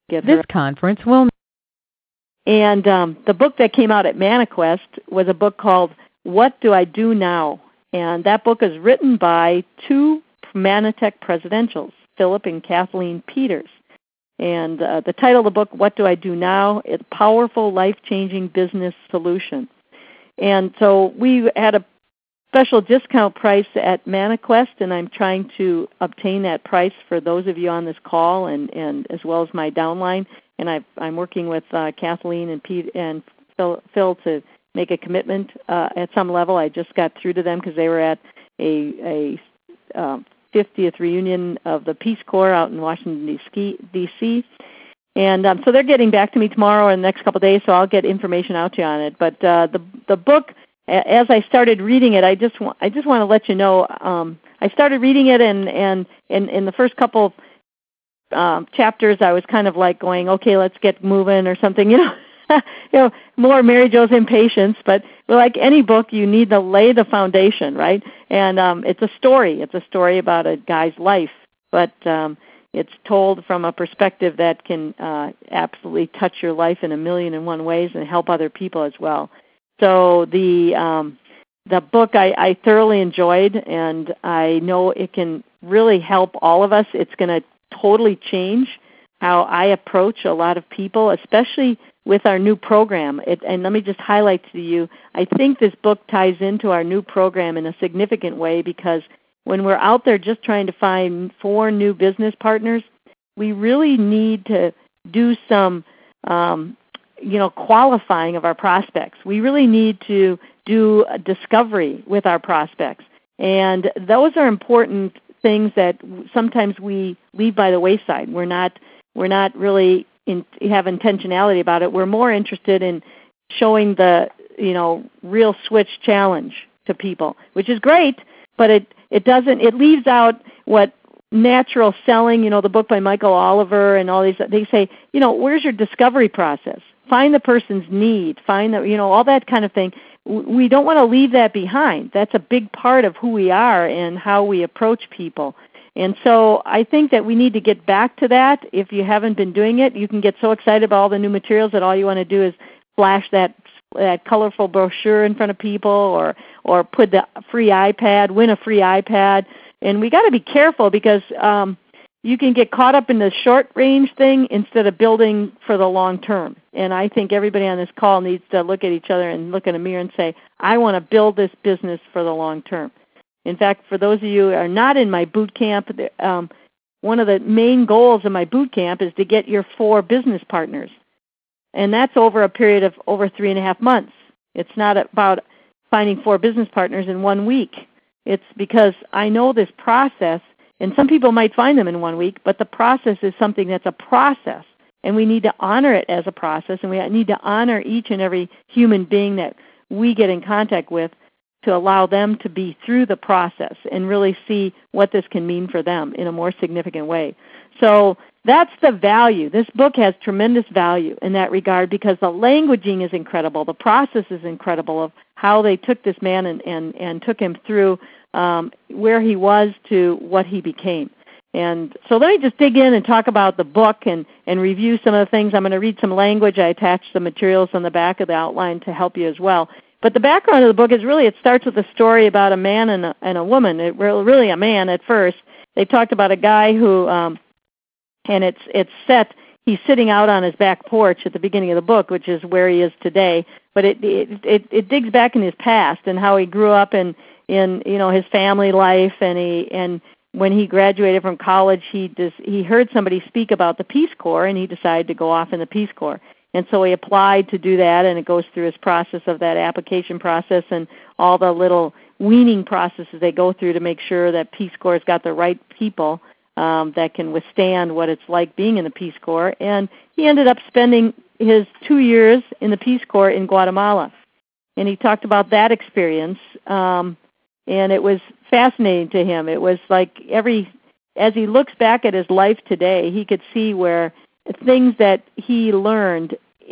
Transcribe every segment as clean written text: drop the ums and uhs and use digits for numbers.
get her. This conference will. And the book that came out at ManaQuest was a book called What Do I Do Now? And that book is written by two Manatech presidentials, Philip and Kathleen Peters. And the title of the book, What Do I Do Now? It's Powerful Life-Changing Business Solution. And so we had a special discount price at ManaQuest, and I'm trying to obtain that price for those of you on this call and as well as my downline. And I'm working with Kathleen and Pete and Phil to make a commitment at some level. I just got through to them because they were at a 50th reunion of the Peace Corps out in Washington, D.C. And so they're getting back to me tomorrow or the next couple of days, so I'll get information out to you on it. But the book, as I started reading it, I just want to let you know, I started reading it, and in the first couple chapters, I was kind of like going, okay, let's get moving or something, more Mary Jo's Impatience. But like any book, you need to lay the foundation, right? And it's a story. It's a story about a guy's life, but it's told from a perspective that can absolutely touch your life in 1,000,001 ways and help other people as well. So the book I thoroughly enjoyed, and I know it can really help all of us. It's going to totally change how I approach a lot of people, especially with our new program. And let me just highlight to you, I think this book ties into our new program in a significant way, because when we're out there just trying to find 4 new business partners, we really need to do some qualifying of our prospects. We really need to do a discovery with our prospects. And those are important things that sometimes we leave by the wayside. We're not really have intentionality about it. We're more interested in showing the real switch challenge to people, which is great, but it leaves out what natural selling, the book by Michael Oliver and all these, they say, where's your discovery process? Find the person's need, find all that kind of thing. We don't want to leave that behind. That's a big part of who we are and how we approach people. And so I think that we need to get back to that. If you haven't been doing it, you can get so excited about all the new materials that all you want to do is flash that colorful brochure in front of people, or put the free iPad, win a free iPad. And we got to be careful, because you can get caught up in the short-range thing instead of building for the long term. And I think everybody on this call needs to look at each other and look in a mirror and say, I want to build this business for the long term. In fact, for those of you who are not in my boot camp, one of the main goals of my boot camp is to get your 4 business partners. And that's over a period of over 3.5 months. It's not about finding 4 business partners in 1 week. It's because I know this process, and some people might find them in 1 week, but the process is something that's a process, and we need to honor it as a process, and we need to honor each and every human being that we get in contact with to allow them to be through the process and really see what this can mean for them in a more significant way. So that's the value. This book has tremendous value in that regard, because the languaging is incredible. The process is incredible of how they took this man and took him through where he was to what he became. And so let me just dig in and talk about the book and review some of the things. I'm going to read some language. I attached some materials on the back of the outline to help you as well. But the background of the book is really, it starts with a story about a man and a woman. Really a man at first. They talked about a guy who, and it's set, he's sitting out on his back porch at the beginning of the book, which is where he is today. But it digs back in his past and how he grew up in his family life, and when he graduated from college, he heard somebody speak about the Peace Corps, and he decided to go off in the Peace Corps. And so he applied to do that, and it goes through his process of that application process and all the little weaning processes they go through to make sure that Peace Corps has got the right people that can withstand what it's like being in the Peace Corps. And he ended up spending his 2 years in the Peace Corps in Guatemala. And he talked about that experience, and it was fascinating to him. It was like as he looks back at his life today, he could see where things that he learned,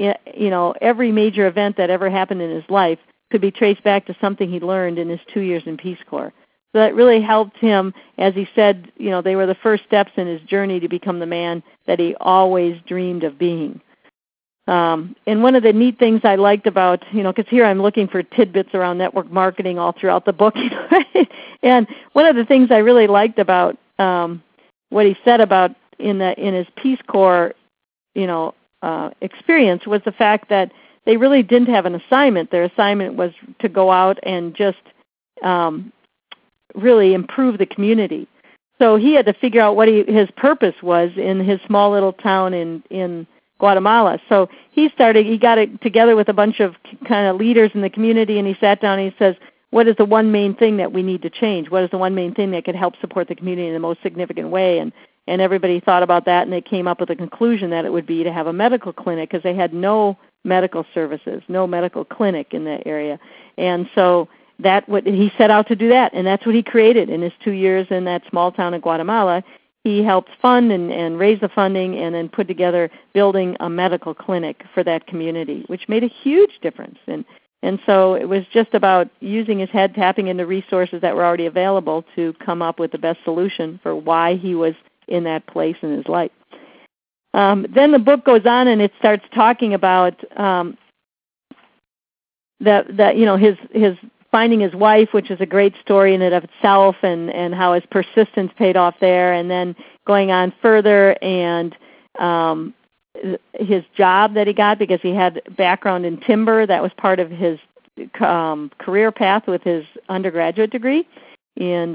every major event that ever happened in his life could be traced back to something he learned in his 2 years in Peace Corps. So that really helped him, as he said, they were the first steps in his journey to become the man that he always dreamed of being. And one of the neat things I liked about, because here I'm looking for tidbits around network marketing all throughout the book, right? And one of the things I really liked about what he said about in his Peace Corps, experience was the fact that they really didn't have an assignment. Their assignment was to go out and just really improve the community. So he had to figure out what his purpose was in his small little town in Guatemala. So he got it together with a bunch of kind of leaders in the community, and he sat down and he says, what is the one main thing that we need to change? What is the one main thing that could help support the community in the most significant way? And everybody thought about that, and they came up with a conclusion that it would be to have a medical clinic, because they had no medical services, no medical clinic in that area. And so he set out to do that, and that's what he created in his 2 years in that small town of Guatemala. He helped fund and raise the funding and then put together building a medical clinic for that community, which made a huge difference. And so it was just about using his head, tapping into resources that were already available to come up with the best solution for why he was in that place in his life. Then the book goes on and it starts talking about his finding his wife, which is a great story in and of itself, and how his persistence paid off there, and then going on further and his job that he got, because he had background in timber. That was part of his career path with his undergraduate degree in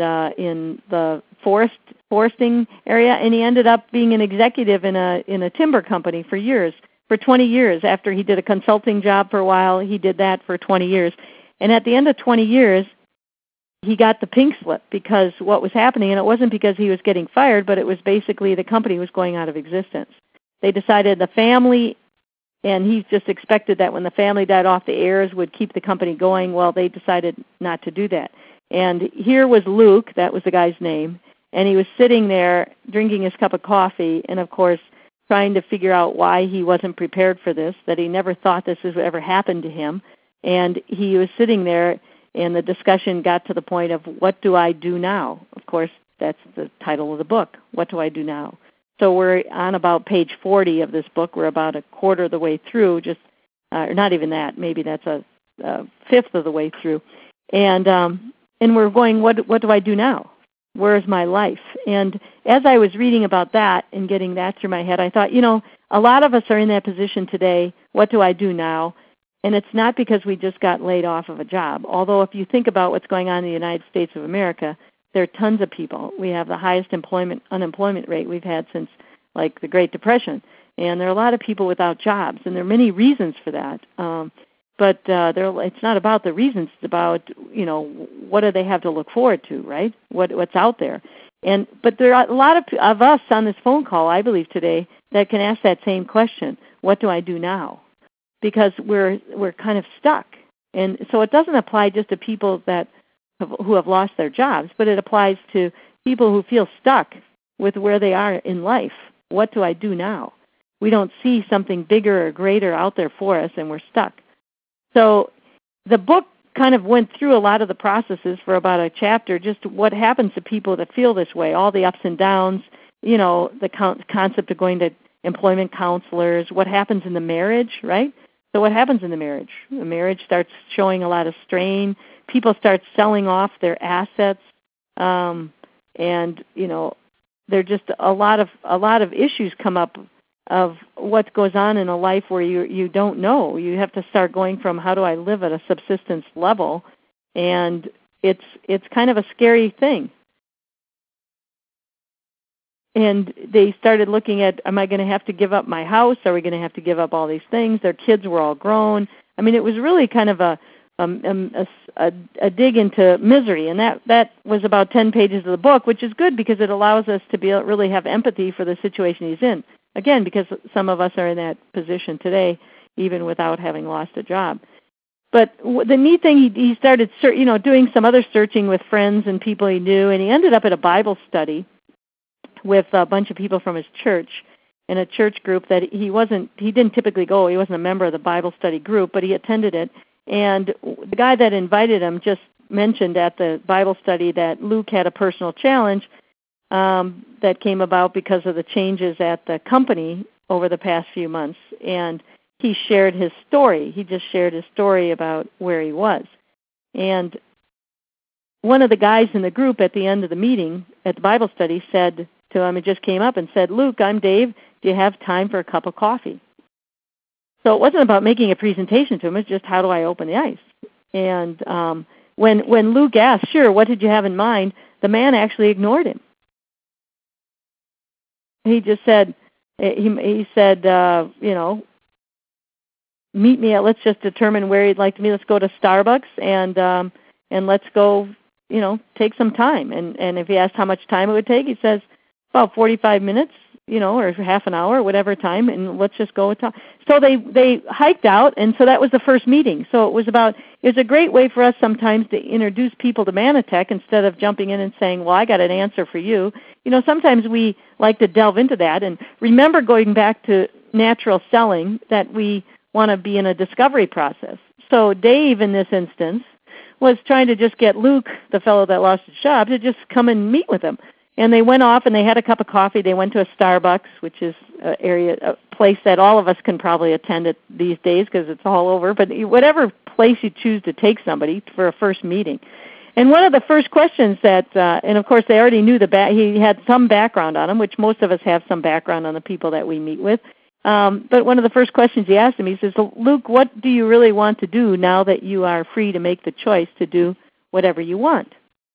the foresting area, and he ended up being an executive in a timber company for 20 years. After he did a consulting job for a while, he did that for 20 years. And at the end of 20 years, he got the pink slip, because what was happening, and it wasn't because he was getting fired, but it was basically the company was going out of existence. They decided the family, and he just expected that when the family died off, the heirs would keep the company going. Well, they decided not to do that. And here was Luke, that was the guy's name, and he was sitting there drinking his cup of coffee and, of course, trying to figure out why he wasn't prepared for this, that he never thought this would ever happen to him. And he was sitting there, and the discussion got to the point of, what do I do now? Of course, that's the title of the book, What Do I Do Now? So we're on about page 40 of this book. We're about a quarter of the way through, or not even that. Maybe that's a fifth of the way through. And we're going, what do I do now? Where is my life? And as I was reading about that and getting that through my head, I thought, a lot of us are in that position today. What do I do now? And it's not because we just got laid off of a job. Although if you think about what's going on in the United States of America, there are tons of people. We have the highest unemployment rate we've had since like the Great Depression. And there are a lot of people without jobs, and there are many reasons for that. But it's not about the reasons. It's about, what do they have to look forward to, right? What's out there. But there are a lot of us on this phone call, I believe today, that can ask that same question, what do I do now? Because we're kind of stuck. And so it doesn't apply just to people who have lost their jobs, but it applies to people who feel stuck with where they are in life. What do I do now? We don't see something bigger or greater out there for us, and we're stuck. So the book kind of went through a lot of the processes for about a chapter, just what happens to people that feel this way, all the ups and downs, the concept of going to employment counselors, what happens in the marriage, right? So what happens in the marriage? The marriage starts showing a lot of strain. People start selling off their assets, and there are just a lot of issues come up of what goes on in a life where you don't know. You have to start going from, how do I live at a subsistence level, and it's kind of a scary thing. And they started looking at, am I going to have to give up my house? Are we going to have to give up all these things? Their kids were all grown. I mean, it was really kind of a dig into misery. And that was about 10 pages of the book, which is good because it allows us to really have empathy for the situation he's in. Again, because some of us are in that position today, even without having lost a job. But the neat thing, he started doing some other searching with friends and people he knew, and he ended up at a Bible study with a bunch of people from his church, in a church group that he didn't typically go. He wasn't a member of the Bible study group, but he attended it. And the guy that invited him just mentioned at the Bible study that Luke had a personal challenge that came about because of the changes at the company over the past few months. And he shared his story. He just shared his story about where he was. And one of the guys in the group at the end of the meeting at the Bible study said to him, it just came up and said, "Luke, I'm Dave. Do you have time for a cup of coffee?" So it wasn't about making a presentation to him. It's just, how do I open the ice? And when Luke asked, "Sure, what did you have in mind?" the man actually ignored him. He just said, he said, meet me at, let's just determine where you'd like to meet. Let's go to Starbucks and let's go, take some time. And if he asked how much time it would take, he says about 45 minutes, or half an hour, whatever time, and let's just go with time. So they hiked out, and so that was the first meeting. So it was a great way for us sometimes to introduce people to Manatech instead of jumping in and saying, well, I got an answer for you. Sometimes we like to delve into that. And remember, going back to natural selling, that we want to be in a discovery process. So Dave, in this instance, was trying to just get Luke, the fellow that lost his job, to just come and meet with him. And they went off and they had a cup of coffee. They went to a Starbucks, which is a place that all of us can probably attend at these days because it's all over. But whatever place you choose to take somebody for a first meeting. And one of the first questions that, and of course they already knew he had some background on him, which most of us have some background on the people that we meet with. But one of the first questions he asked him, he says, "Luke, what do you really want to do now that you are free to make the choice to do whatever you want?"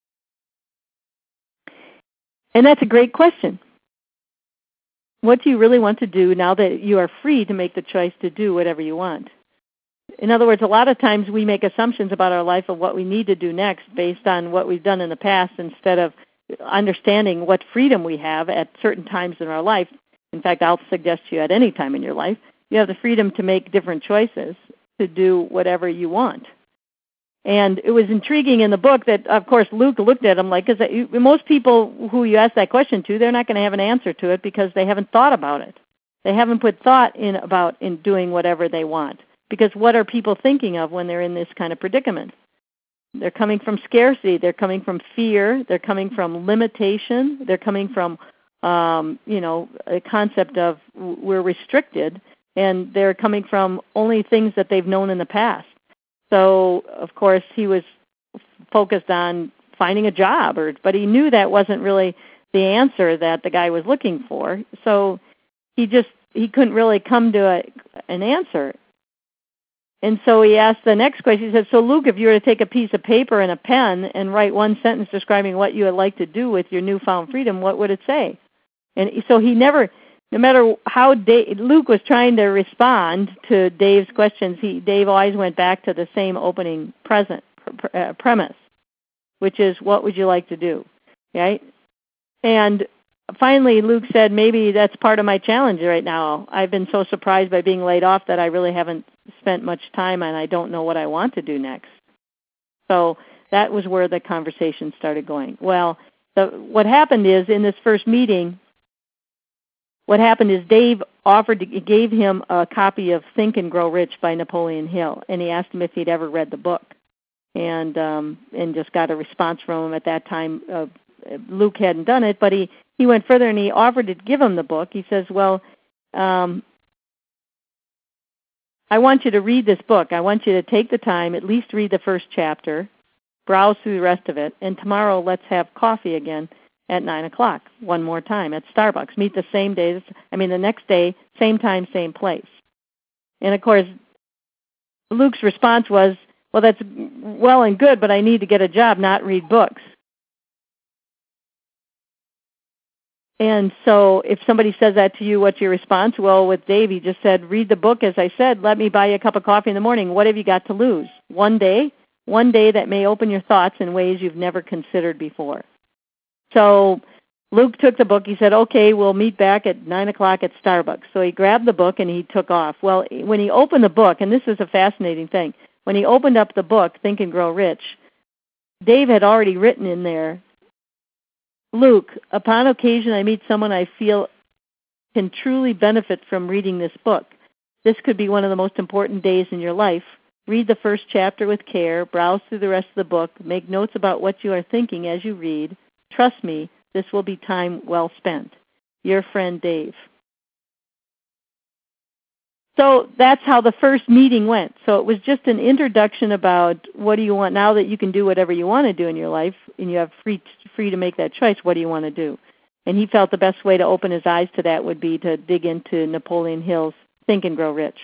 And that's a great question. What do you really want to do now that you are free to make the choice to do whatever you want? In other words, a lot of times we make assumptions about our life of what we need to do next based on what we've done in the past instead of understanding what freedom we have at certain times in our life. In fact, I'll suggest to you at any time in your life, you have the freedom to make different choices to do whatever you want. And it was intriguing in the book that, of course, Luke looked at him like, because most people who you ask that question to, they're not going to have an answer to it because they haven't thought about it. They haven't put thought in doing whatever they want. Because what are people thinking of when they're in this kind of predicament? They're coming from scarcity. They're coming from fear. They're coming from limitation. They're coming from, a concept of we're restricted. And they're coming from only things that they've known in the past. So, of course, he was focused on finding a job, but he knew that wasn't really the answer that the guy was looking for. So he couldn't really come to an answer. And so he asked the next question. He said, "So, Luke, if you were to take a piece of paper and a pen and write one sentence describing what you would like to do with your newfound freedom, what would it say?" And so he never, no matter how Luke was trying to respond to Dave's questions, Dave always went back to the same opening premise, which is, what would you like to do? Right? And finally, Luke said, maybe that's part of my challenge right now. I've been so surprised by being laid off that I really haven't spent much time and I don't know what I want to do next. So that was where the conversation started going. Well, what happened is, in this first meeting, Dave gave him a copy of Think and Grow Rich by Napoleon Hill, and he asked him if he'd ever read the book, and just got a response from him at that time. Luke hadn't done it, but he went further and he offered to give him the book. He says, "Well, I want you to read this book. I want you to take the time, at least read the first chapter, browse through the rest of it, and tomorrow let's have coffee again at 9 o'clock, one more time at Starbucks. Meet the next day, same time, same place." And, of course, Luke's response was, "Well, that's well and good, but I need to get a job, not read books." And so if somebody says that to you, what's your response? Well, with Dave, he just said, read the book, as I said, let me buy you a cup of coffee in the morning. What have you got to lose? One day that may open your thoughts in ways you've never considered before. So Luke took the book. He said, okay, we'll meet back at 9 o'clock at Starbucks. So he grabbed the book and he took off. Well, when he opened the book, and this is a fascinating thing, when he opened up the book, Think and Grow Rich, Dave had already written in there, Luke, upon occasion I meet someone I feel can truly benefit from reading this book. This could be one of the most important days in your life. Read the first chapter with care, browse through the rest of the book, make notes about what you are thinking as you read. Trust me, this will be time well spent. Your friend, Dave. So that's how the first meeting went. So it was just an introduction about what do you want now that you can do whatever you want to do in your life and you have free to make that choice. What do you want to do? And he felt the best way to open his eyes to that would be to dig into Napoleon Hill's Think and Grow Rich.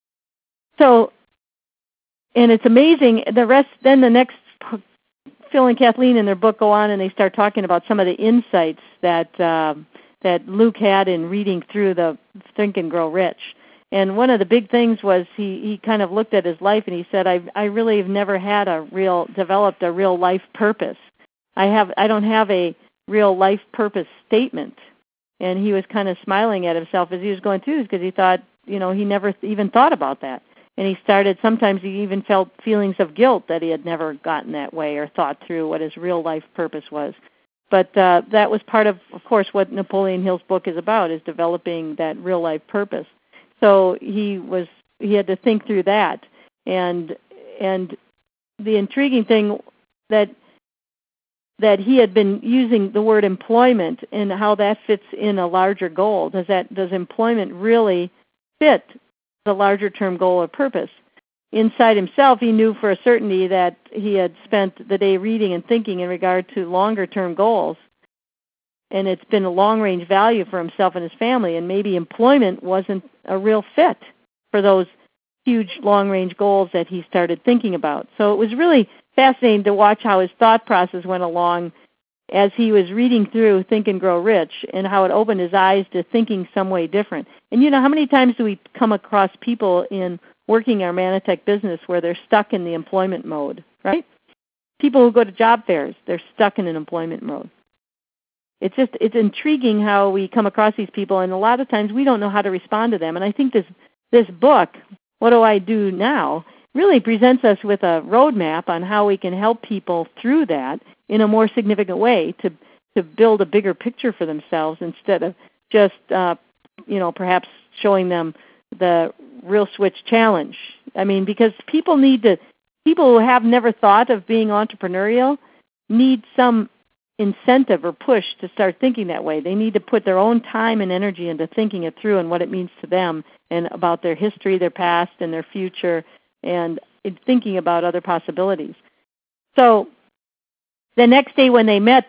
So, and it's amazing. The rest, then the next, Phil and Kathleen in their book go on and they start talking about some of the insights that that Luke had in reading through the Think and Grow Rich. And one of the big things was he kind of looked at his life and he said, I really have never had developed a real life purpose. I don't have a real life purpose statement. And he was kind of smiling at himself as he was going through this because he thought, he never even thought about that. And he started, sometimes he even felt feelings of guilt that he had never gotten that way or thought through what his real life purpose was. But that was part of course, what Napoleon Hill's book is about, is developing that real life purpose. So he had to think through that, and the intriguing thing that he had been using the word employment and how that fits in a larger goal. Does employment really fit the larger term goal or purpose? Inside himself, he knew for a certainty that he had spent the day reading and thinking in regard to longer term goals. And it's been a long-range value for himself and his family, and maybe employment wasn't a real fit for those huge long-range goals that he started thinking about. So it was really fascinating to watch how his thought process went along as he was reading through Think and Grow Rich and how it opened his eyes to thinking some way different. And how many times do we come across people in working our Manatech business where they're stuck in the employment mode, right? People who go to job fairs, they're stuck in an employment mode. It's intriguing how we come across these people, and a lot of times we don't know how to respond to them. And I think this book, What Do I Do Now, really presents us with a roadmap on how we can help people through that in a more significant way to build a bigger picture for themselves instead of just perhaps showing them the Real Switch Challenge. I mean, because people who have never thought of being entrepreneurial need some incentive or push to start thinking that way. They need to put their own time and energy into thinking it through and what it means to them and about their history, their past, and their future, and thinking about other possibilities. So the next day when they met,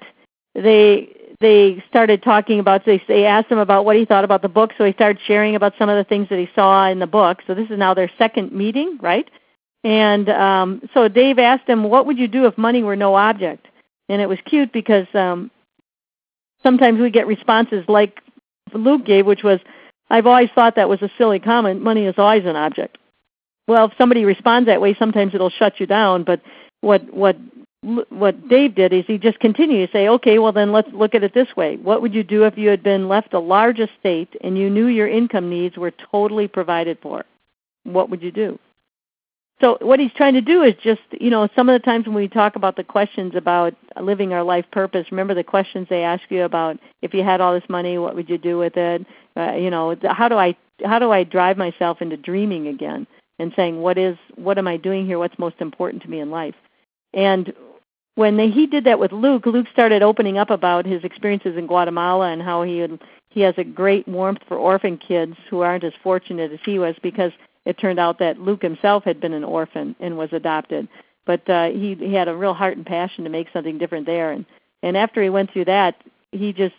they started talking about, they asked him about what he thought about the book, so he started sharing about some of the things that he saw in the book. So this is now their second meeting, right? And so Dave asked him, what would you do if money were no object? And it was cute because sometimes we get responses like Luke gave, which was, I've always thought that was a silly comment, money is always an object. Well, if somebody responds that way, sometimes it'll shut you down. But what Dave did is he just continued to say, okay, well then let's look at it this way. What would you do if you had been left a large estate and you knew your income needs were totally provided for? What would you do? So what he's trying to do is just, some of the times when we talk about the questions about living our life purpose, remember the questions they ask you about if you had all this money, what would you do with it? How do I drive myself into dreaming again and saying, what am I doing here? What's most important to me in life? And when he did that with Luke started opening up about his experiences in Guatemala and how he has a great warmth for orphan kids who aren't as fortunate as he was, because it turned out that Luke himself had been an orphan and was adopted. But he had a real heart and passion to make something different there. And after he went through that, he just,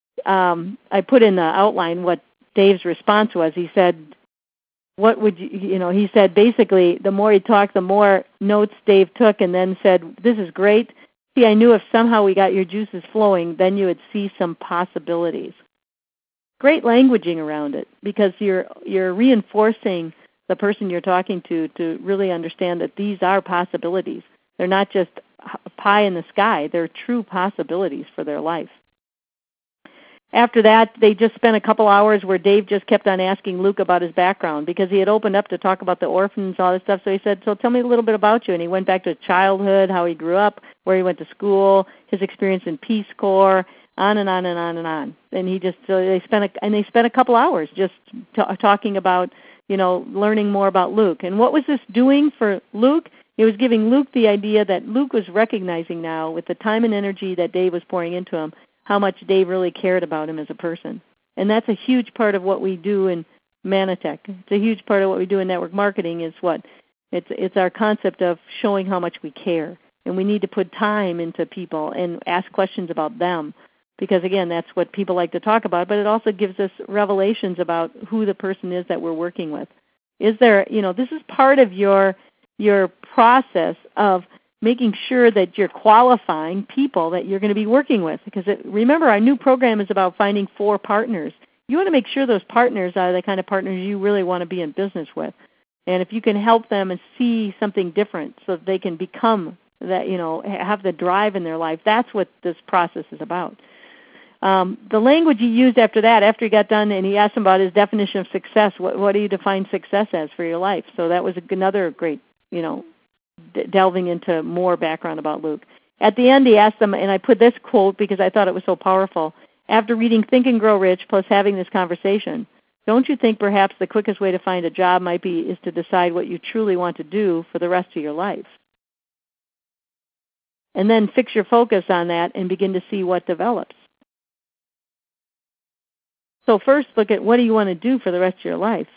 I put in the outline what Dave's response was. He said, what would he said basically the more he talked, the more notes Dave took, and then said, this is great. See, I knew if somehow we got your juices flowing, then you would see some possibilities. Great languaging around it, because you're reinforcing the person you're talking to really understand that these are possibilities. They're not just pie in the sky. They're true possibilities for their life. After that, they just spent a couple hours where Dave just kept on asking Luke about his background, because he had opened up to talk about the orphans, all this stuff. So he said, so tell me a little bit about you. And he went back to childhood, how he grew up, where he went to school, his experience in Peace Corps, on and on and on and on. And they spent a couple hours just talking about learning more about Luke. And what was this doing for Luke? It was giving Luke the idea that Luke was recognizing now, with the time and energy that Dave was pouring into him, how much Dave really cared about him as a person. And that's a huge part of what we do in Manatech. It's a huge part of what we do in network marketing is what? It's our concept of showing how much we care. And we need to put time into people and ask questions about them. Because, again, that's what people like to talk about, but it also gives us revelations about who the person is that we're working with. Is there, this is part of your process of making sure that you're qualifying people that you're going to be working with. Because remember, our new program is about finding 4 partners. You want to make sure those partners are the kind of partners you really want to be in business with. And if you can help them and see something different so that they can become that, have the drive in their life, that's what this process is about. The language he used after that, after he got done, and he asked him about his definition of success. What do you define success as for your life? So that was another great, delving into more background about Luke. At the end, he asked them, and I put this quote because I thought it was so powerful. After reading Think and Grow Rich plus having this conversation, don't you think perhaps the quickest way to find a job is to decide what you truly want to do for the rest of your life? And then fix your focus on that and begin to see what develops. So first, look at what do you want to do for the rest of your life.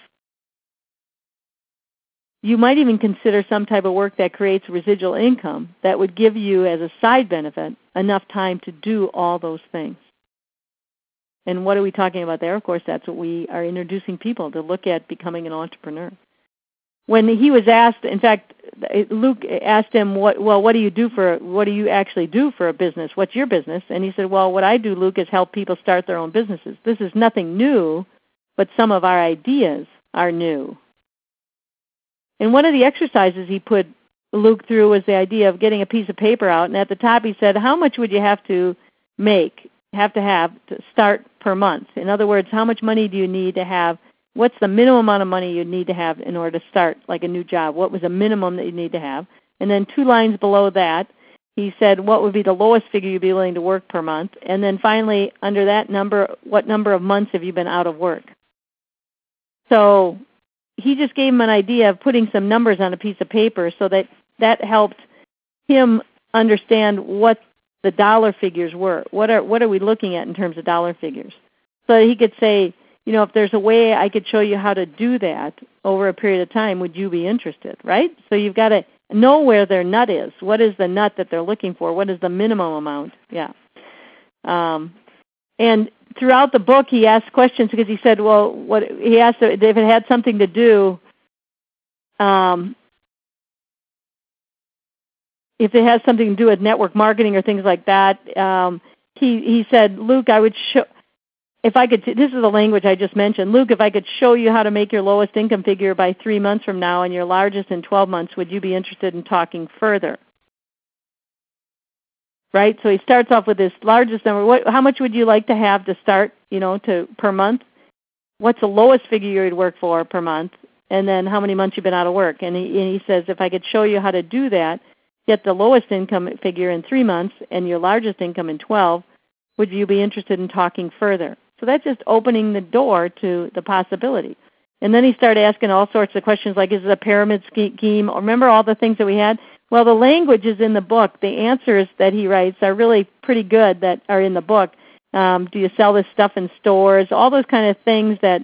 You might even consider some type of work that creates residual income that would give you, as a side benefit, enough time to do all those things. And what are we talking about there? Of course, that's what we are introducing people to look at becoming an entrepreneur. When he was asked, in fact, Luke asked him, what do you actually do for a business? What's your business? And he said, well, what I do, Luke, is help people start their own businesses. This is nothing new, but some of our ideas are new. And one of the exercises he put Luke through was the idea of getting a piece of paper out, and at the top he said, how much would you have to have to start per month? In other words, how much money do you need to have? What's the minimum amount of money you need to have in order to start like a new job? What was the minimum that you need to have? And then 2 lines below that, he said, what would be the lowest figure you'd be willing to work per month? And then finally, under that number, what number of months have you been out of work? So he just gave him an idea of putting some numbers on a piece of paper so that helped him understand what the dollar figures were. What are we looking at in terms of dollar figures? So that he could say, if there's a way I could show you how to do that over a period of time, would you be interested, right? So you've got to know where their nut is. What is the nut that they're looking for? What is the minimum amount? Yeah. And throughout the book, he asked questions because he said, he asked if it had something to do, if it has something to do with network marketing or things like that. He said, Luke, I would show. If I could, this is the language I just mentioned. Luke, if I could show you how to make your lowest income figure by 3 months from now and your largest in 12 months, would you be interested in talking further? Right? So he starts off with this largest number. How much would you like to have to start, per month? What's the lowest figure you'd work for per month? And then how many months you've been out of work? And he says, if I could show you how to do that, get the lowest income figure in 3 months and your largest income in 12, would you be interested in talking further? So that's just opening the door to the possibility. And then he started asking all sorts of questions like, is it a pyramid scheme? Remember all the things that we had? Well, the language is in the book. The answers that he writes are really pretty good that are in the book. Do you sell this stuff in stores? All those kind of things that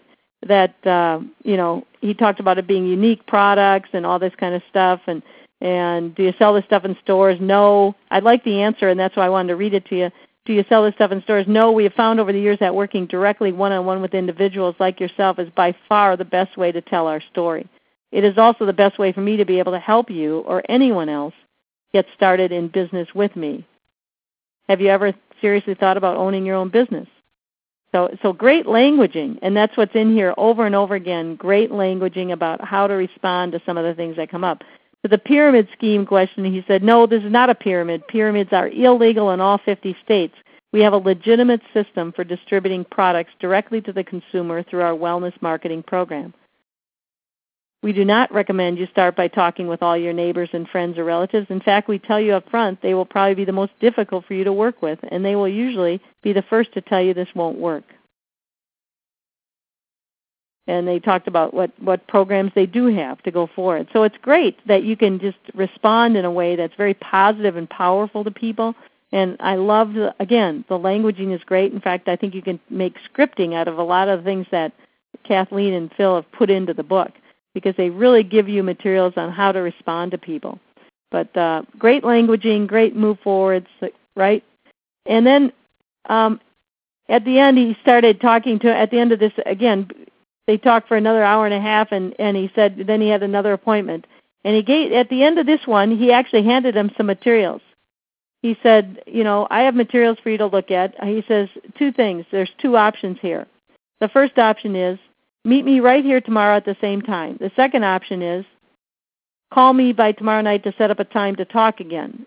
he talked about it being unique products and all this kind of stuff. And do you sell this stuff in stores? No. I like the answer, and that's why I wanted to read it to you. Do you sell this stuff in stores? No. We have found over the years that working directly one-on-one with individuals like yourself is by far the best way to tell our story. It is also the best way for me to be able to help you or anyone else get started in business with me. Have you ever seriously thought about owning your own business? So great languaging, and that's what's in here over and over again, great languaging about how to respond to some of the things that come up. To the pyramid scheme question, he said, no, this is not a pyramid. Pyramids are illegal in all 50 states. We have a legitimate system for distributing products directly to the consumer through our wellness marketing program. We do not recommend you start by talking with all your neighbors and friends or relatives. In fact, we tell you up front they will probably be the most difficult for you to work with, and they will usually be the first to tell you this won't work. And they talked about what programs they do have to go forward. So it's great that you can just respond in a way that's very positive and powerful to people. And I love, again, the languaging is great. In fact, I think you can make scripting out of a lot of the things that Kathleen and Phil have put into the book, because they really give you materials on how to respond to people. But great languaging, great move forwards, right? And then at the end, he started talking to, at the end of this, again, they talked for another hour and a half, and he said then he had another appointment. And he gave, at the end of this one, he actually handed him some materials. He said, I have materials for you to look at. He says two things. There's two options here. The first option is, meet me right here tomorrow at the same time. The second option is, call me by tomorrow night to set up a time to talk again.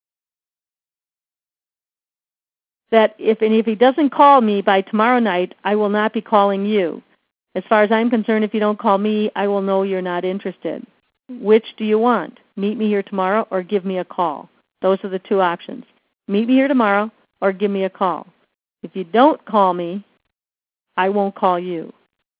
That if he doesn't call me by tomorrow night, I will not be calling you. As far as I'm concerned, if you don't call me, I will know you're not interested. Which do you want? Meet me here tomorrow or give me a call? Those are the two options. Meet me here tomorrow or give me a call. If you don't call me, I won't call you.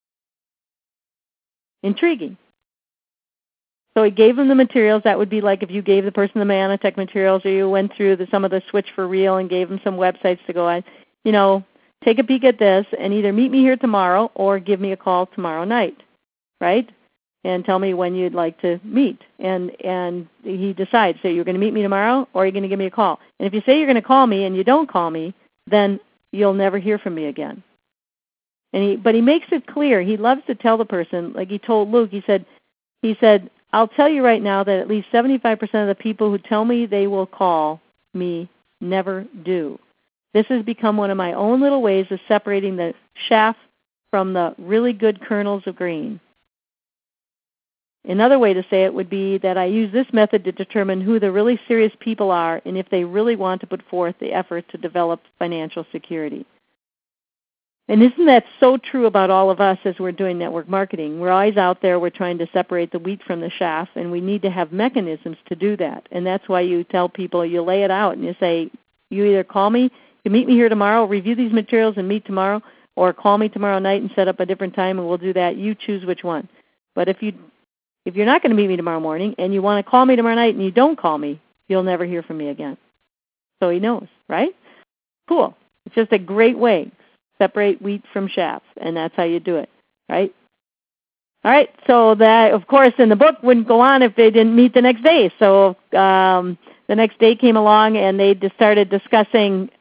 Intriguing. So he gave them the materials. That would be like if you gave the person the Manatech materials, or you went through some of the Switch for Real and gave them some websites to go on. Take a peek at this and either meet me here tomorrow or give me a call tomorrow night, right? And tell me when you'd like to meet. And he decides, so you're going to meet me tomorrow or you're going to give me a call. And if you say you're going to call me and you don't call me, then you'll never hear from me again. But he makes it clear. He loves to tell the person, like he told Luke, he said, I'll tell you right now that at least 75% of the people who tell me they will call me never do. This has become one of my own little ways of separating the chaff from the really good kernels of green. Another way to say it would be that I use this method to determine who the really serious people are and if they really want to put forth the effort to develop financial security. And isn't that so true about all of us as we're doing network marketing? We're always out there, we're trying to separate the wheat from the chaff, and we need to have mechanisms to do that. And that's why you tell people, you lay it out, and you say, you either call me, you meet me here tomorrow, review these materials and meet tomorrow, or call me tomorrow night and set up a different time and we'll do that. You choose which one. But if you're not going to meet me tomorrow morning and you want to call me tomorrow night and you don't call me, you'll never hear from me again. So he knows, right? Cool. It's just a great way. Separate wheat from chaff, and that's how you do it, right? All right, so that, of course, in the book wouldn't go on if they didn't meet the next day. So the next day came along, and they just started discussing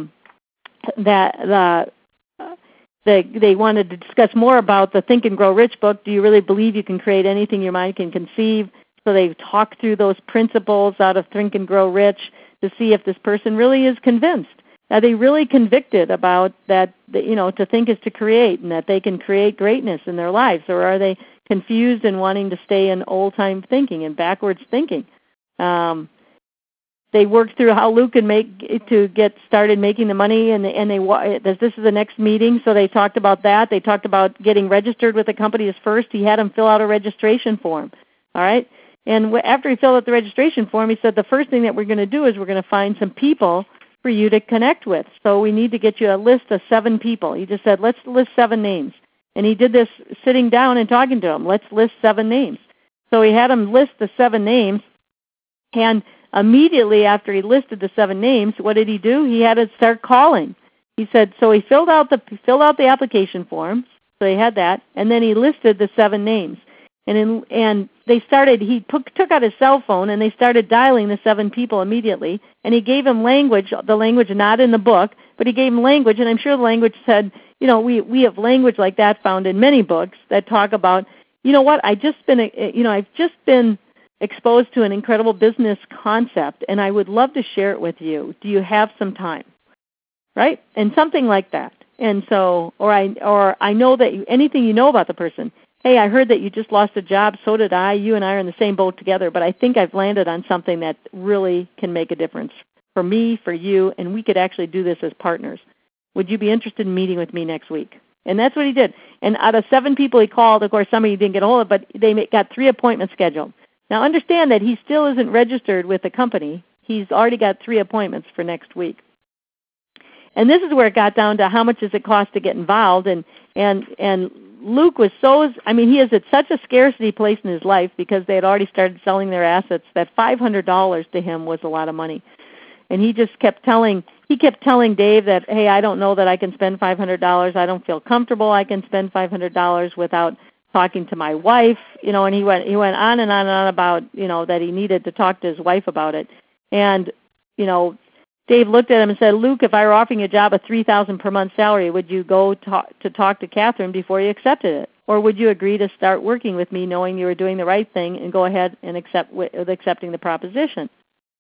that they wanted to discuss more about the Think and Grow Rich book. Do you really believe you can create anything your mind can conceive? So they talked through those principles out of Think and Grow Rich to see if this person really is convinced. Are they really convicted about that, to think is to create, and that they can create greatness in their lives? Or are they confused and wanting to stay in old-time thinking and backwards thinking? They worked through how Luke can get started making the money, and this is the next meeting, so they talked about that. They talked about getting registered with the company as first. He had him fill out a registration form, all right? And after he filled out the registration form, he said the first thing that we're going to do is we're going to find some people for you to connect with. So we need to get you a list of 7 people. He just said, let's list 7 names. And he did this sitting down and talking to them. Let's list 7 names. So he had them list the 7 names, and immediately after he listed the 7 names, what did he do? He had to start calling. He said, so he filled out the application form, so he had that, and then he listed the 7 names. And they started, he took out his cell phone and they started dialing the 7 people immediately, and he gave him language, the language not in the book, but he gave him language, and I'm sure the language said, we have language like that found in many books that talk about, I've just been exposed to an incredible business concept, and I would love to share it with you. Do you have some time? Right? And something like that. And so, or I know that anything you know about the person. Hey, I heard that you just lost a job. So did I. You and I are in the same boat together, but I think I've landed on something that really can make a difference for me, for you, and we could actually do this as partners. Would you be interested in meeting with me next week? And that's what he did. And out of 7 people he called, of course, some of you didn't get a hold of, but they got 3 appointments scheduled. Now, understand that he still isn't registered with the company. He's already got 3 appointments for next week. And this is where it got down to how much does it cost to get involved. And Luke was he is at such a scarcity place in his life because they had already started selling their assets that $500 to him was a lot of money. And he just kept telling Dave that, hey, I don't know that I can spend $500. I don't feel comfortable I can spend $500 without talking to my wife, and he went on and on and on about, that he needed to talk to his wife about it. And, Dave looked at him and said, Luke, if I were offering you a job of $3,000 per month salary, would you go to talk to Catherine before you accepted it? Or would you agree to start working with me knowing you were doing the right thing and go ahead and accepting the proposition?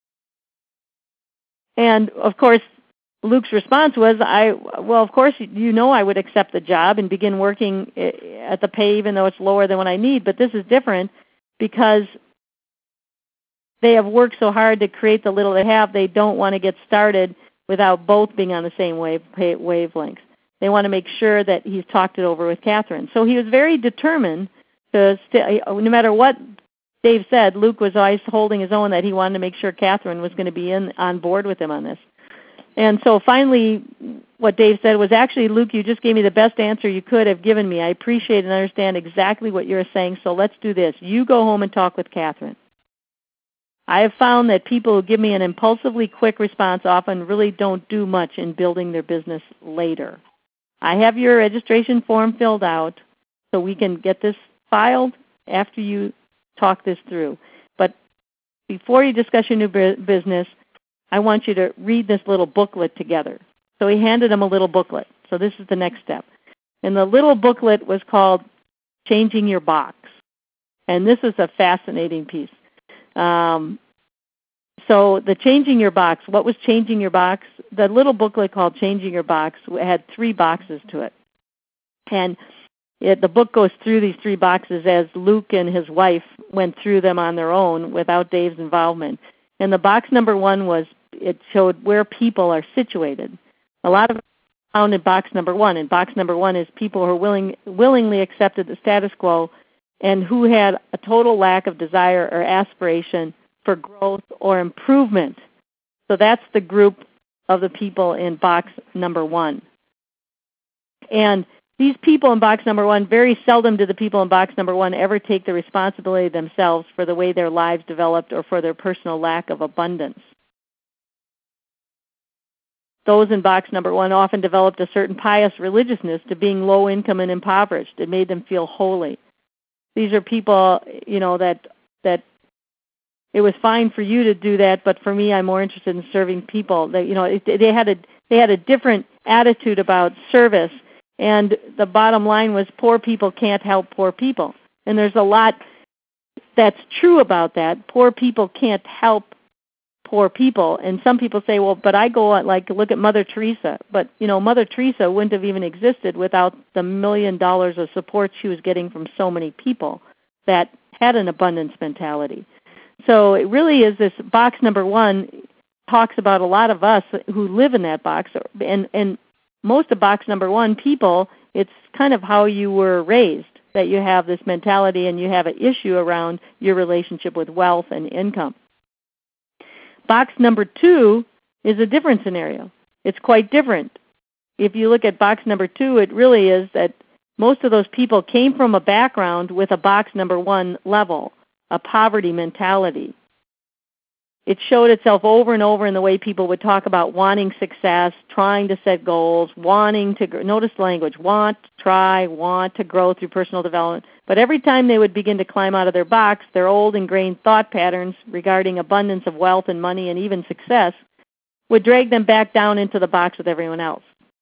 And, of course, Luke's response was, of course, I would accept the job and begin working at the pay even though it's lower than what I need. But this is different because they have worked so hard to create the little they have. They don't want to get started without both being on the same wavelength. They want to make sure that he's talked it over with Catherine. So he was very determined to no matter what Dave said, Luke was always holding his own, that he wanted to make sure Catherine was going to be on board with him on this. And so finally what Dave said was, actually, Luke, you just gave me the best answer you could have given me. I appreciate and understand exactly what you're saying, so let's do this. You go home and talk with Catherine. I have found that people who give me an impulsively quick response often really don't do much in building their business later. I have your registration form filled out so we can get this filed after you talk this through. But before you discuss your new business, I want you to read this little booklet together. So he handed him a little booklet. So this is the next step. And the little booklet was called Changing Your Box. And this is a fascinating piece. So the Changing Your Box, what was Changing Your Box? The little booklet called Changing Your Box had 3 boxes to it. And the book goes through these 3 boxes as Luke and his wife went through them on their own without Dave's involvement. And the box number 1 it showed where people are situated. A lot of found in box number 1. And box number 1 is people who willingly accepted the status quo and who had a total lack of desire or aspiration for growth or improvement. So that's the group of the people in box number 1. And these people in box number 1, very seldom do the people in box number 1 ever take the responsibility themselves for the way their lives developed or for their personal lack of abundance. Those in box number 1 often developed a certain pious religiousness to being low income and impoverished. It made them feel holy. These are people, that it was fine for you to do that, but for me, I'm more interested in serving people. They had a different attitude about service, and the bottom line was poor people can't help poor people. And there's a lot that's true about that. Poor people can't help poor people. And some people say, well, but I go look at Mother Teresa. But, Mother Teresa wouldn't have even existed without the $1 million of support she was getting from so many people that had an abundance mentality. So it really is this box number 1 talks about a lot of us who live in that box. And most of box number 1 people, it's kind of how you were raised, that you have this mentality and you have an issue around your relationship with wealth and income. Box number 2 is a different scenario. It's quite different. If you look at box number 2, it really is that most of those people came from a background with a box number 1 level, a poverty mentality. It showed itself over and over in the way people would talk about wanting success, trying to set goals, wanting to, notice the language, want to grow through personal development. But every time they would begin to climb out of their box, their old ingrained thought patterns regarding abundance of wealth and money and even success would drag them back down into the box with everyone else.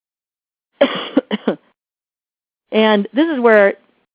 And this is where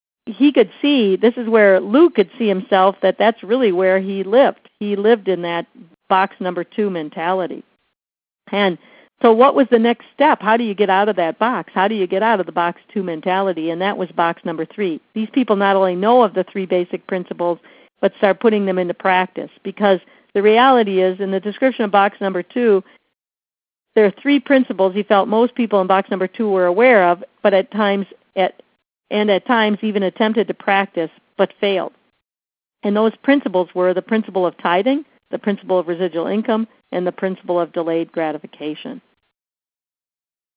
Luke could see himself that that's really where he lived. He lived in that box number 2 mentality. And so what was the next step? How do you get out of that box? How do you get out of the box 2 mentality? And that was box number 3. These people not only know of the 3 basic principles, but start putting them into practice. Because the reality is, in the description of box number 2, there are 3 principles he felt most people in box number 2 were aware of, but at times even attempted to practice, but failed. And those principles were the principle of tithing, the principle of residual income, and the principle of delayed gratification.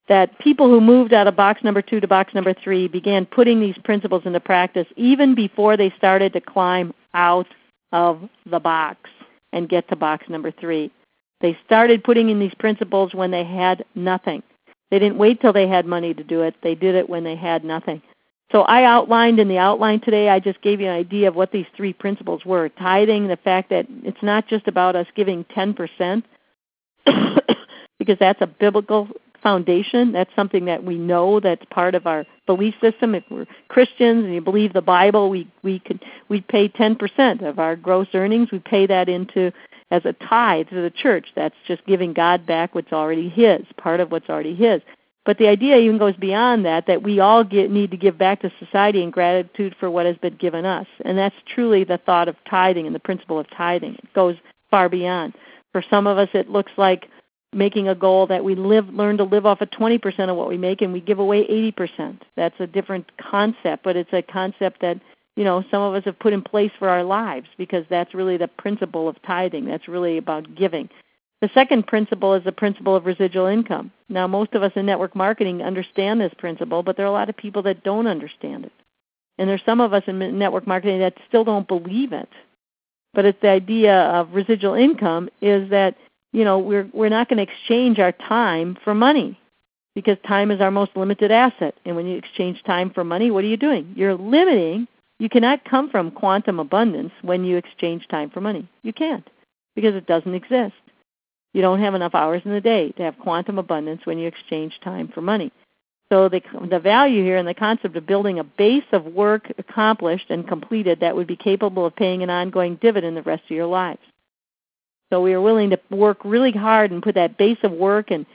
that people who moved out of box number 2 to box number 3 began putting these principles into practice even before they started to climb out of the box and get to box number 3. They started putting in these principles when they had nothing. They didn't wait till they had money to do it. They did it when they had nothing. So I outlined in the outline today, I just gave you an idea of what these 3 principles were. Tithing, the fact that it's not just about us giving 10%, because that's a biblical foundation. That's something that we know that's part of our belief system. If we're Christians and you believe the Bible, we pay 10% of our gross earnings. We pay that into as a tithe to the church. That's just giving God back what's already His, part of what's already His. But the idea even goes beyond that we all need to give back to society in gratitude for what has been given us. And that's truly the thought of tithing and the principle of tithing. It goes far beyond. For some of us, it looks like making a goal that we learn to live off of 20% of what we make and we give away 80%. That's a different concept, but it's a concept that, some of us have put in place for our lives because that's really the principle of tithing. That's really about giving. The second principle is the principle of residual income. Now, most of us in network marketing understand this principle, but there are a lot of people that don't understand it. And there's some of us in network marketing that still don't believe it. But it's the idea of residual income is that, we're not going to exchange our time for money because time is our most limited asset. And when you exchange time for money, what are you doing? You're limiting. You cannot come from quantum abundance when you exchange time for money. You can't because it doesn't exist. You don't have enough hours in the day to have quantum abundance when you exchange time for money. So the value here and the concept of building a base of work accomplished and completed that would be capable of paying an ongoing dividend the rest of your lives. So we are willing to work really hard and put that base of work and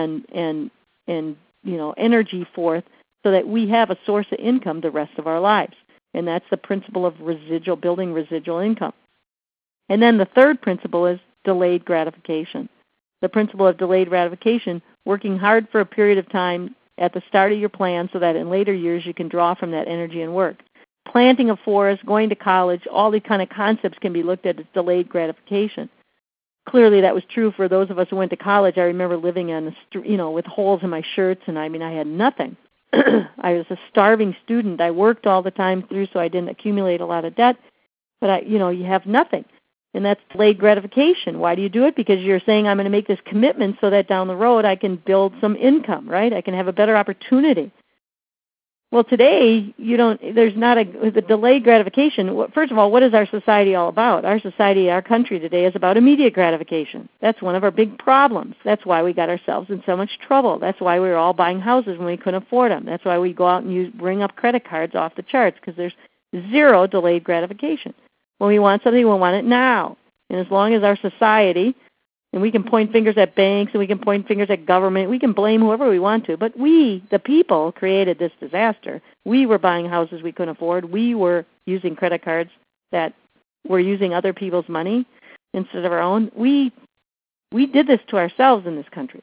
energy forth so that we have a source of income the rest of our lives. And that's the principle of building residual income. And then the third principle is delayed gratification. The principle of delayed gratification, working hard for a period of time at the start of your plan so that in later years you can draw from that energy and work. Planting a forest, going to college, all these kind of concepts can be looked at as delayed gratification. Clearly that was true for those of us who went to college. I remember living on the street, with holes in my shirts, and I had nothing. I was a starving student. I worked all the time through so I didn't accumulate a lot of debt, but you have nothing. And that's delayed gratification. Why do you do it? Because you're saying I'm going to make this commitment so that down the road I can build some income, right? I can have a better opportunity. Well, today, there's not the delayed gratification. First of all, what is our society all about? Our society, our country today is about immediate gratification. That's one of our big problems. That's why we got ourselves in so much trouble. That's why we were all buying houses when we couldn't afford them. That's why we go out and bring up credit cards off the charts because there's zero delayed gratification. When we want something, we want it now. And as long as our society, and we can point fingers at banks and we can point fingers at government, we can blame whoever we want to, but we, the people, created this disaster. We were buying houses we couldn't afford. We were using credit cards that were using other people's money instead of our own. We did this to ourselves in this country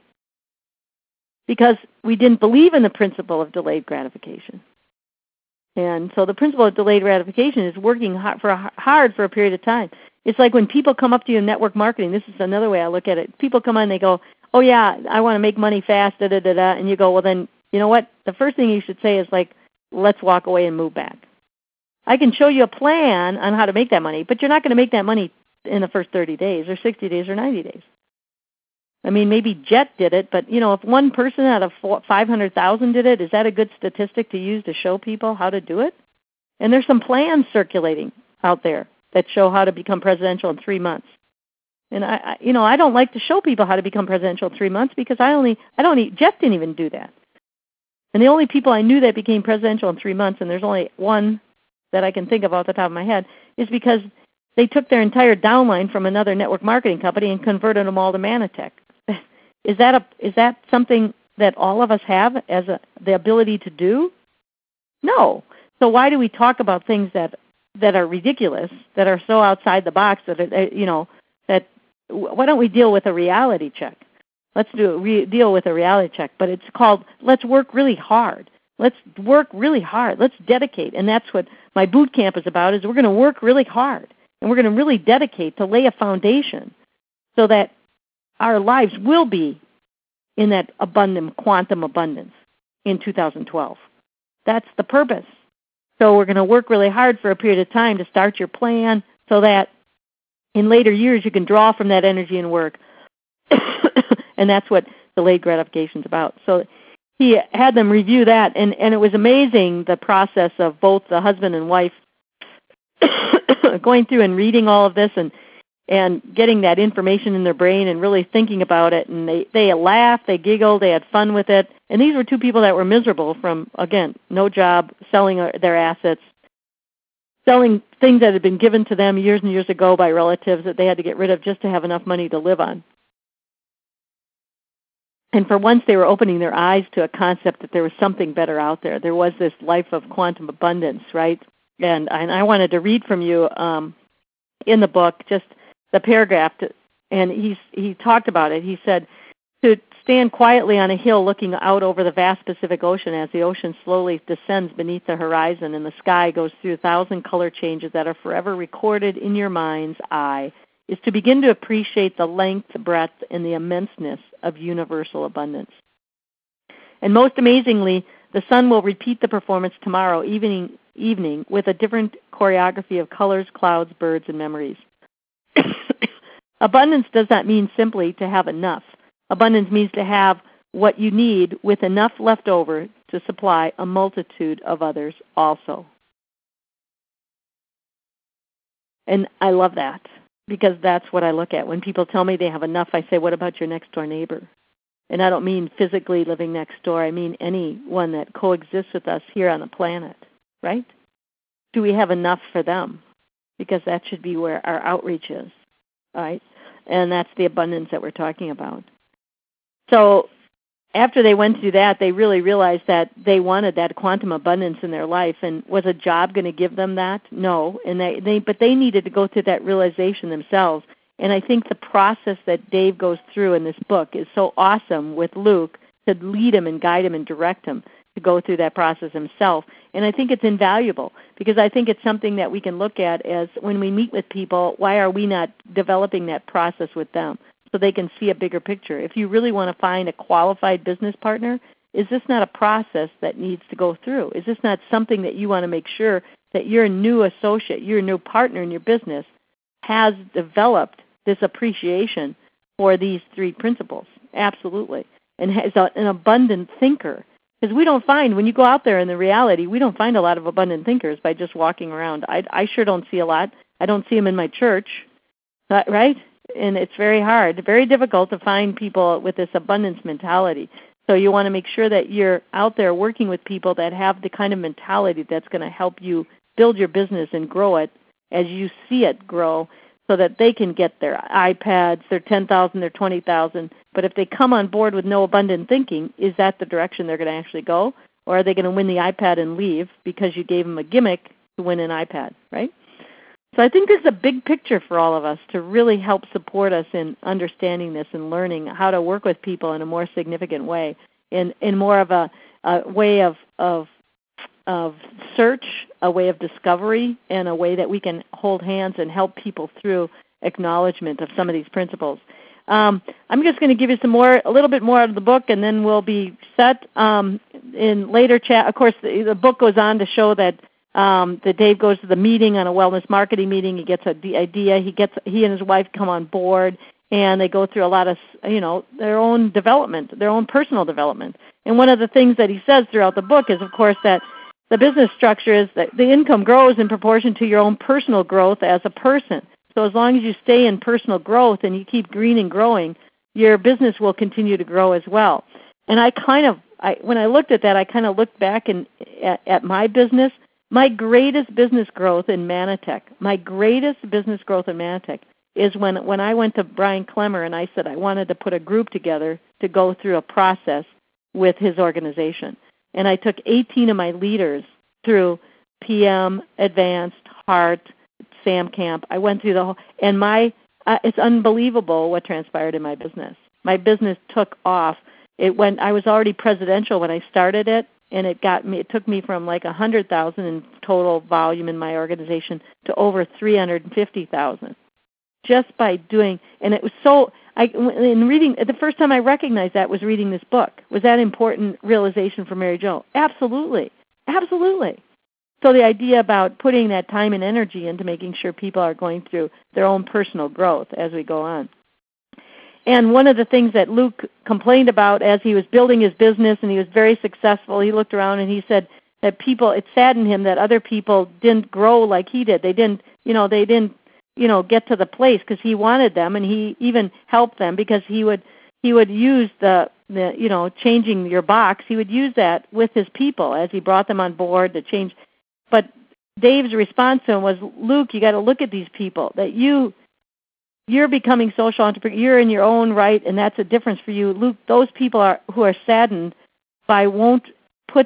because we didn't believe in the principle of delayed gratification. And so the principle of delayed gratification is working hard for a period of time. It's like when people come up to you in network marketing. This is another way I look at it. People come on and they go, oh, yeah, I want to make money fast, da-da-da-da. And you go, well, then, you know what? The first thing you should say is like, let's walk away and move back. I can show you a plan on how to make that money, but you're not going to make that money in the first 30 days or 60 days or 90 days. I mean, maybe Jet did it, but, if one person out of 500,000 did it, is that a good statistic to use to show people how to do it? And there's some plans circulating out there that show how to become presidential in 3 months. And, I don't like to show people how to become presidential in 3 months because Jet didn't even do that. And the only people I knew that became presidential in 3 months, and there's only one that I can think of off the top of my head, is because they took their entire downline from another network marketing company and converted them all to Manatech. Is that something that all of us have as the ability to do? No. So why do we talk about things that are ridiculous, that are so outside the box that why don't we deal with a reality check? Let's deal with a reality check, but it's called let's work really hard. Let's work really hard. Let's dedicate, and that's what my boot camp is about. Is we're going to work really hard, and we're going to really dedicate to lay a foundation so that our lives will be in that quantum abundance in 2012. That's the purpose. So we're going to work really hard for a period of time to start your plan so that in later years you can draw from that energy and work. And that's what delayed gratification is about. So he had them review that, and it was amazing, the process of both the husband and wife going through and reading all of this and getting that information in their brain and really thinking about it. And they laughed, they giggled, they had fun with it. And these were two people that were miserable from, again, no job, selling their assets, selling things that had been given to them years and years ago by relatives that they had to get rid of just to have enough money to live on. And for once, they were opening their eyes to a concept that there was something better out there. There was this life of quantum abundance, right? And I wanted to read from you in the book just the paragraph, and he talked about it. He said, to stand quietly on a hill looking out over the vast Pacific Ocean as the ocean slowly descends beneath the horizon and the sky goes through 1,000 color changes that are forever recorded in your mind's eye, is to begin to appreciate the length, the breadth, and the immenseness of universal abundance. And most amazingly, the sun will repeat the performance tomorrow evening with a different choreography of colors, clouds, birds, and memories. Abundance does not mean simply to have enough. Abundance means to have what you need with enough left over to supply a multitude of others also. And I love that, because that's what I look at. When people tell me they have enough, I say, what about your next door neighbor? And I don't mean physically living next door. I mean anyone that coexists with us here on the planet, right? Do we have enough for them? Because that should be where our outreach is, right? And that's the abundance that we're talking about. So after they went through that, they really realized that they wanted that quantum abundance in their life. And was a job going to give them that? No. And but they needed to go through that realization themselves. And I think the process that Dave goes through in this book is so awesome with Luke to lead him and guide him and direct him to go through that process himself. And I think it's invaluable, because I think it's something that we can look at as when we meet with people, why are we not developing that process with them so they can see a bigger picture? If you really want to find a qualified business partner, is this not a process that needs to go through? Is this not something that you want to make sure that your new associate, your new partner in your business has developed this appreciation for these three principles? Absolutely. And is an abundant thinker. Because we don't find, when you go out there in the reality, we don't find a lot of abundant thinkers by just walking around. I sure don't see a lot. I don't see them in my church, right? And it's very hard, very difficult to find people with this abundance mentality. So you want to make sure that you're out there working with people that have the kind of mentality that's going to help you build your business and grow it as you see it grow, so that they can get their iPads, their 10,000, their 20,000. But if they come on board with no abundant thinking, is that the direction they're going to actually go? Or are they going to win the iPad and leave because you gave them a gimmick to win an iPad, right? So I think this is a big picture for all of us to really help support us in understanding this and learning how to work with people in a more significant way, in more of a way of search, a way of discovery, and a way that we can hold hands and help people through acknowledgement of some of these principles. I'm just going to give you a little bit more out of the book, and then we'll be set in later chat. Of course, the book goes on to show that Dave goes to the meeting, on a wellness marketing meeting. He gets the idea. He and his wife come on board, and they go through a lot of, their own development, their own personal development. And one of the things that he says throughout the book is, of course, that the business structure is that the income grows in proportion to your own personal growth as a person. So as long as you stay in personal growth and you keep green and growing, your business will continue to grow as well. And when I looked at that, I kind of looked back at my business. My greatest business growth in Manatech, is when I went to Brian Clemmer and I said I wanted to put a group together to go through a process with his organization. And I took 18 of my leaders through PM, Advanced, Heart, Sam Camp. I went through the whole, and it's unbelievable what transpired in my business. My business took off. I was already presidential when I started it, and it took me from like 100,000 in total volume in my organization to over 350,000. Just by doing, and it was so, in reading, the first time I recognized that was reading this book. Was that important realization for Mary Jo? Absolutely. Absolutely. So the idea about putting that time and energy into making sure people are going through their own personal growth as we go on. And one of the things that Luke complained about as he was building his business and he was very successful, he looked around and he said that it saddened him that other people didn't grow like he did. They didn't get to the place because he wanted them, and he even helped them because he would use the changing your box. He would use that with his people as he brought them on board to change. But Dave's response to him was, Luke, you got to look at these people that you're becoming social entrepreneur. You're in your own right, and that's a difference for you. Luke, those people who are saddened by won't put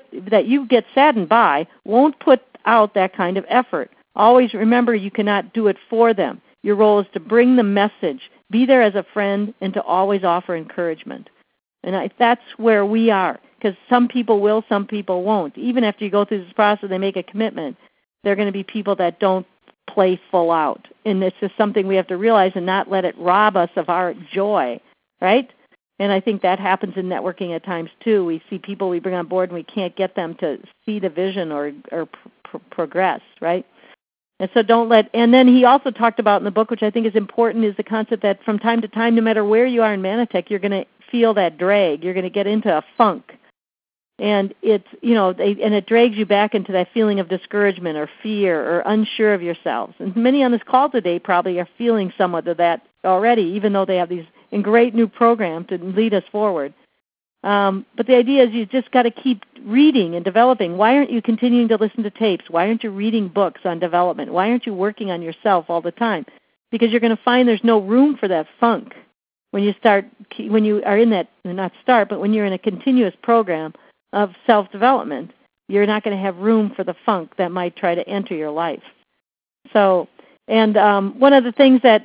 out that kind of effort. Always remember you cannot do it for them. Your role is to bring the message, be there as a friend, and to always offer encouragement. And that's where we are, because some people will, some people won't. Even after you go through this process, they make a commitment. There are going to be people that don't play full out. And it's just something we have to realize and not let it rob us of our joy, right? And I think that happens in networking at times too. We see people we bring on board and we can't get them to see the vision or progress, right? And so and then he also talked about in the book, which I think is important, is the concept that from time to time, no matter where you are in Manatech, you're going to feel that drag. You're going to get into a funk. And it drags you back into that feeling of discouragement or fear or unsure of yourselves. And many on this call today probably are feeling somewhat of that already, even though they have these great new programs to lead us forward. But the idea is you just got to keep reading and developing. Why aren't you continuing to listen to tapes? Why aren't you reading books on development? Why aren't you working on yourself all the time? Because you're going to find there's no room for that funk when you are in that, not start, but when you're in a continuous program of self-development. You're not going to have room for the funk that might try to enter your life. So, and one of the things that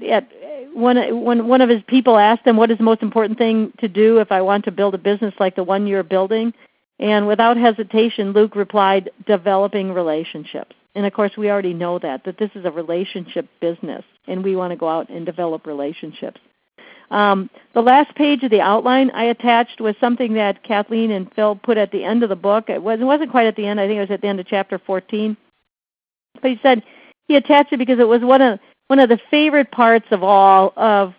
one of his people asked him, what is the most important thing to do if I want to build a business like the one you're building? And without hesitation, Luke replied, developing relationships. And of course, we already know that this is a relationship business, and we want to go out and develop relationships. The last page of the outline I attached was something that Kathleen and Phil put at the end of the book. It wasn't quite at the end. I think it was at the end of chapter 14. But he said he attached it because it was one of the favorite parts of all of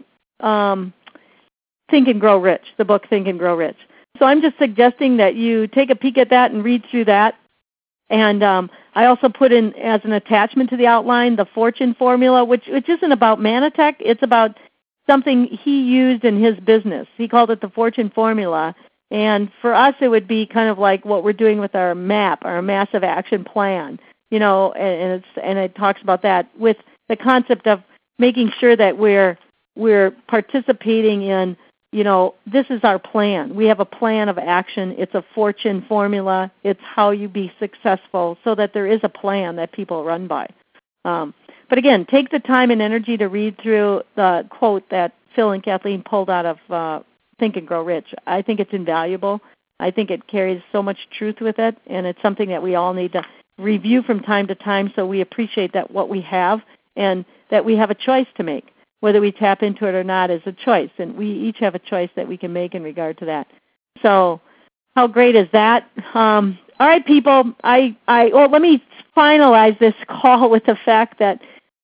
Think and Grow Rich, the book Think and Grow Rich. So I'm just suggesting that you take a peek at that and read through that. And I also put in as an attachment to the outline the fortune formula, which isn't about Manatech. It's about something he used in his business. He called it the fortune formula. And for us, it would be kind of like what we're doing with our MAP, our massive action plan. And it talks about that with the concept of making sure that we're participating in, this is our plan. We have a plan of action. It's a fortune formula. It's how you be successful, so that there is a plan that people run by. But again, take the time and energy to read through the quote that Phil and Kathleen pulled out of Think and Grow Rich. I think it's invaluable. I think it carries so much truth with it, and it's something that we all need to review from time to time so we appreciate that what we have and that we have a choice to make. Whether we tap into it or not is a choice, and we each have a choice that we can make in regard to that. So how great is that? All right, people, let me finalize this call with the fact that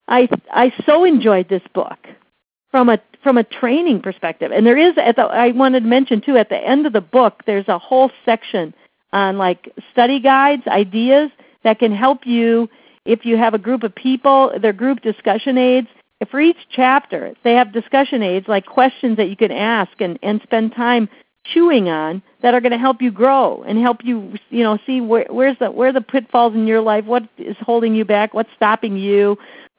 I so enjoyed this book from a training perspective. And there is, I wanted to mention too, at the end of the book, there's a whole section on like study guides, ideas that can help you if you have a group of people. They're group discussion aids. For each chapter, they have discussion aids like questions that you can ask and spend time chewing on that are going to help you grow and help you, see where the pitfalls in your life, what is holding you back, what's stopping you,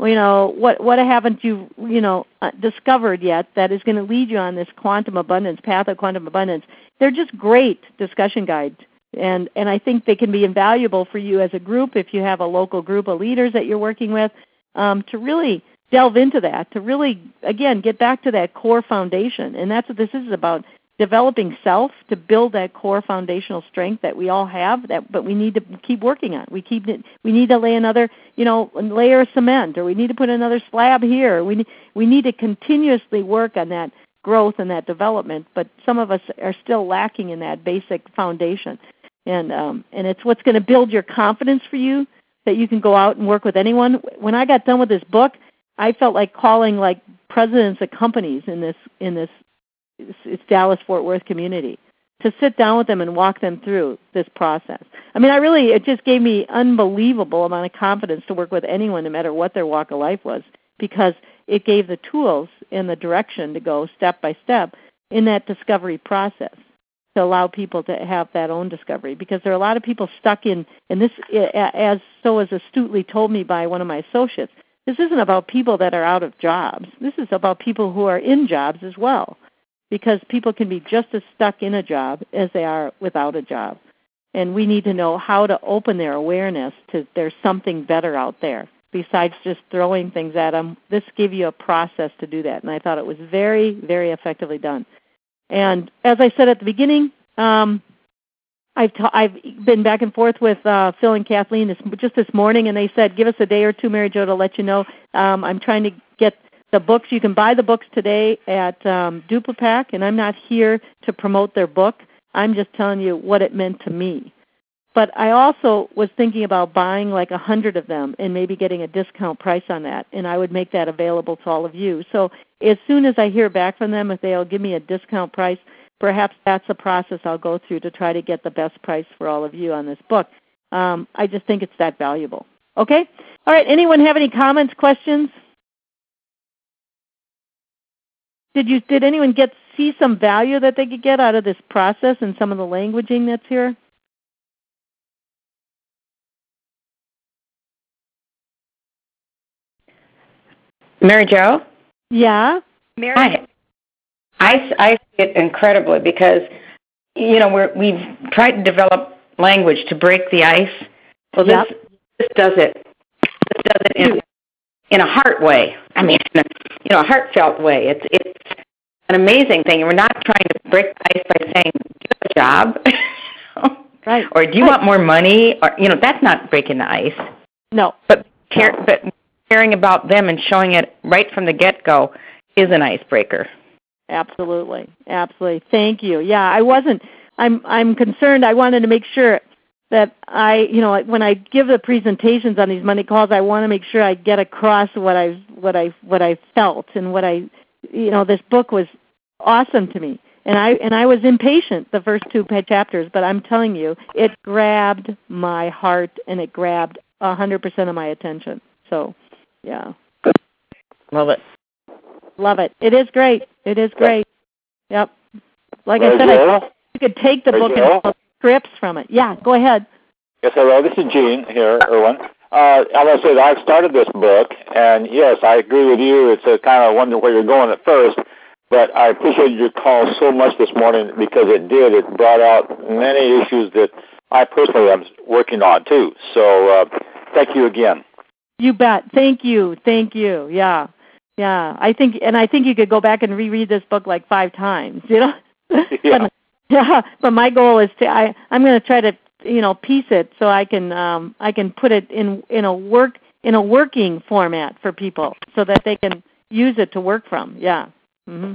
what haven't you, discovered yet that is going to lead you on this quantum abundance, path of quantum abundance. They're just great discussion guides. And I think they can be invaluable for you as a group if you have a local group of leaders that you're working with, to really delve into that, to really, again, get back to that core foundation. And that's what this is about, developing self to build that core foundational strength that we all have, but we need to keep working on. We need to lay another, layer of cement, or we need to put another slab here. We need to continuously work on that growth and that development, but some of us are still lacking in that basic foundation. And it's what's going to build your confidence for you that you can go out and work with anyone. When I got done with this book, I felt like calling like presidents of companies in this it's Dallas-Fort Worth community to sit down with them and walk them through this process. I mean, it just gave me unbelievable amount of confidence to work with anyone, no matter what their walk of life was, because it gave the tools and the direction to go step by step in that discovery process to allow people to have that own discovery. Because there are a lot of people stuck in, and this, as astutely told me by one of my associates, this isn't about people that are out of jobs. This is about people who are in jobs as well, because people can be just as stuck in a job as they are without a job. And we need to know how to open their awareness to there's something better out there besides just throwing things at them. This gave you a process to do that, and I thought it was very, very effectively done. And as I said at the beginning, I've been back and forth with Phil and Kathleen just this morning, and they said, give us a day or two, Mary Jo, to let you know. I'm trying to get the books. You can buy the books today at Duplipack, and I'm not here to promote their book. I'm just telling you what it meant to me. But I also was thinking about buying like 100 of them and maybe getting a discount price on that, and I would make that available to all of you. So as soon as I hear back from them, if they'll give me a discount price, perhaps that's a process I'll go through to try to get the best price for all of you on this book. I just think it's that valuable. Okay? All right, anyone have any comments, questions? Did anyone see some value that they could get out of this process and some of the languaging that's here? Mary Jo? Yeah? Mary? I see it incredibly because, we've tried to develop language to break the ice. Well, yep. This does it. This does it in a heart way. I mean, a heartfelt way. It's an amazing thing. We're not trying to break the ice by saying, do you have a job? Right. Or do you want more money? Or that's not breaking the ice. No. But caring about them and showing it right from the get-go is an icebreaker. Absolutely. Absolutely. Thank you. Yeah, I'm concerned. I wanted to make sure that when I give the presentations on these Monday calls, I want to make sure I get across what I felt and this book was awesome to me. And I was impatient the first 2 chapters, but I'm telling you, it grabbed my heart and it grabbed 100% of my attention. So, yeah. Love it. Love it. It is great. It is great. Yep. Like I said, you could take the book and pull scripts from it. Yeah, go ahead. Yes, hello. This is Gene here, Erwin. I want to say that I've started this book, and yes, I agree with you. It's a kind of wonder where you're going at first, but I appreciated your call so much this morning because it did. It brought out many issues that I personally am working on, too. So thank you again. You bet. Thank you. Thank you. Yeah. Yeah. I think you could go back and reread this book like 5 times, Yeah. But my goal is I'm going to try to piece it so I can put it in a working format for people so that they can use it to work from. Yeah. Mm-hmm.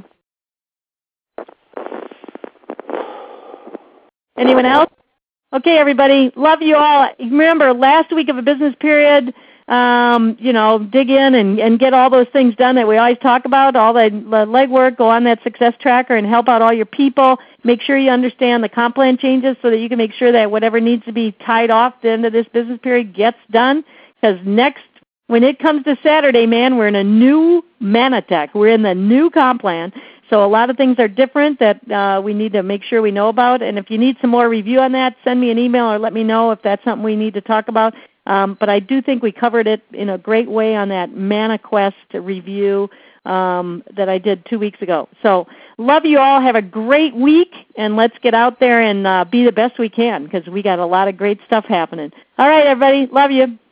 Anyone else? Okay, everybody. Love you all. Remember, last week of a business period, dig in and get all those things done that we always talk about, all the legwork, go on that success tracker and help out all your people. Make sure you understand the comp plan changes so that you can make sure that whatever needs to be tied off at the end of this business period gets done. Because when it comes to Saturday, man, we're in a new Manatech. We're in the new comp plan. So a lot of things are different that we need to make sure we know about. And if you need some more review on that, send me an email or let me know if that's something we need to talk about. But I do think we covered it in a great way on that ManaQuest review that I did 2 weeks ago. So love you all. Have a great week, and let's get out there and be the best we can because we got a lot of great stuff happening. All right, everybody. Love you.